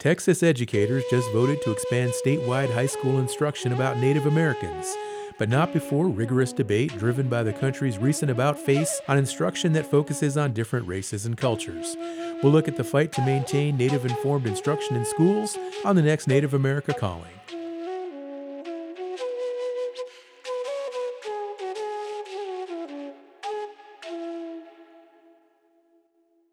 Texas educators just voted to expand statewide high school instruction about Native Americans, but not before rigorous debate driven by the country's recent about-face on instruction that focuses on different races and cultures. We'll look at the fight to maintain Native-informed instruction in schools on the next Native America Calling.